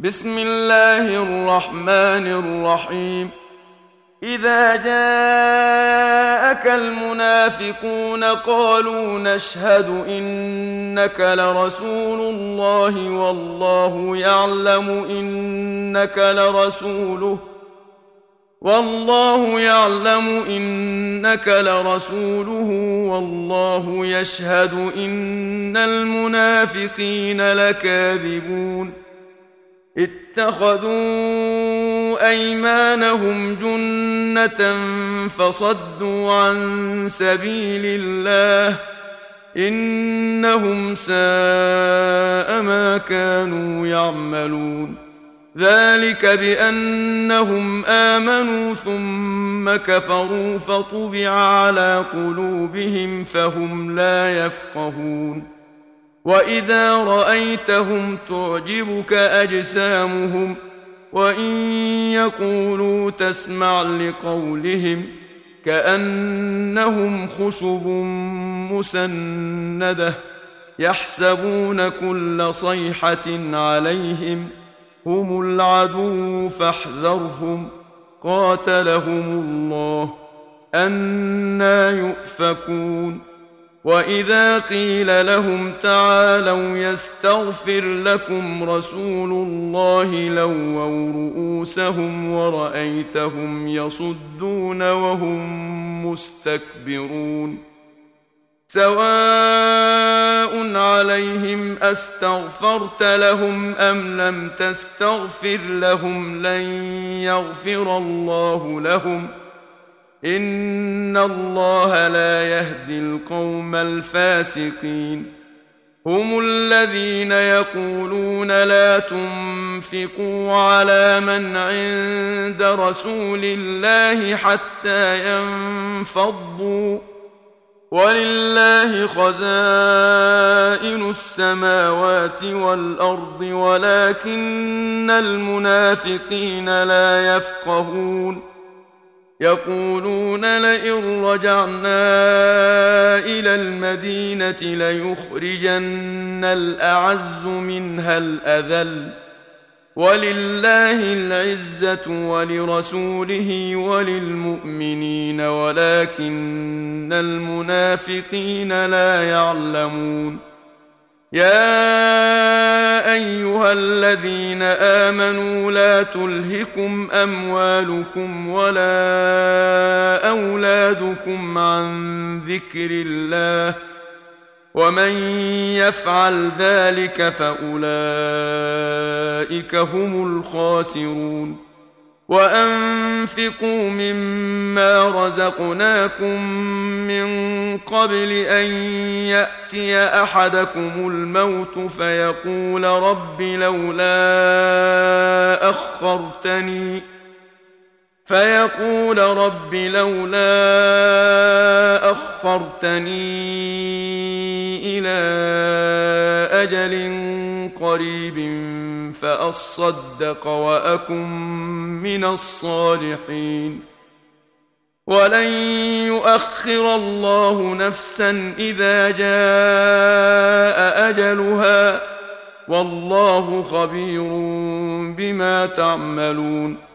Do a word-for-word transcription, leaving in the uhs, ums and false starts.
بسم الله الرحمن الرحيم. إذا جاءك المنافقون قالوا نشهد إنك لرسول الله والله يعلم إنك لرسوله والله يعلم إنك لرسوله والله يشهد إن المنافقين لكاذبون. اتخذوا أيمانهم جنة فصدوا عن سبيل الله إنهم ساء ما كانوا يعملون. ذلك بأنهم آمنوا ثم كفروا فطبع على قلوبهم فهم لا يفقهون. وإذا رأيتهم تعجبك أجسامهم وإن يقولوا تسمع لقولهم كأنهم خشب مسندة يحسبون كل صيحة عليهم هم العدو فاحذرهم قاتلهم الله أنى يؤفكون. وإذا قيل لهم تعالوا يستغفر لكم رسول الله لووا رؤوسهم ورأيتهم يصدون وهم مستكبرون. سواء عليهم أستغفرت لهم أم لم تستغفر لهم لن يغفر الله لهم إن الله لا يهدي القوم الفاسقين. هم الذين يقولون لا تنفقوا على من عند رسول الله حتى ينفضوا ولله خزائن السماوات والأرض ولكن المنافقين لا يفقهون. يقولون لئن رجعنا إلى المدينة ليخرجن الأعز منها الأذل ولله العزة ولرسوله وللمؤمنين ولكن المنافقين لا يعلمون. يا أيها الذين آمنوا لا تلهكم أموالكم ولا أولادكم عن ذكر الله ومن يفعل ذلك فأولئك هم الخاسرون. وأنفقوا مما رزقناكم من قبل أن يأتي أحدكم الموت فيقول رب لولا أخرتني فيقول رب لولا أخرتني إلى أجل قريب فأصدق وأكن من الصالحين. ولن يؤخر الله نفسا إذا جاء أجلها والله خبير بما تعملون.